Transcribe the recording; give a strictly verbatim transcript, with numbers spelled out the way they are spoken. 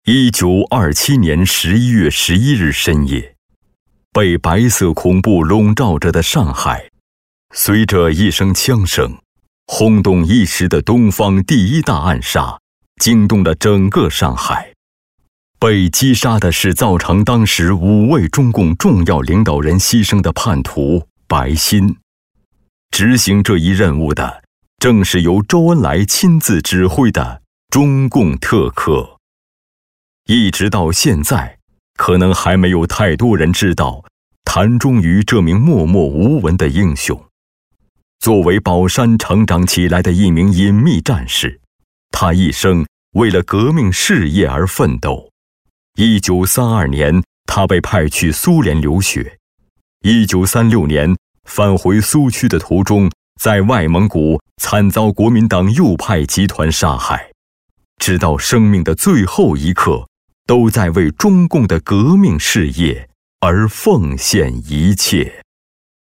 一九二七年十一月十一日深夜，被白色恐怖笼罩着的上海，随着一声枪声，轰动一时的东方第一大暗杀，惊动了整个上海。被击杀的是造成当时五位中共重要领导人牺牲的叛徒白鑫。执行这一任务的，正是由周恩来亲自指挥的中共特科。一直到现在，可能还没有太多人知道谭忠于这名默默无闻的英雄。作为宝山成长起来的一名隐秘战士，他一生为了革命事业而奋斗。一九三二年，他被派去苏联留学。一九三六年，返回苏区的途中，在外蒙古惨遭国民党右派集团杀害，直到生命的最后一刻，都在为中共的革命事业而奉献一切。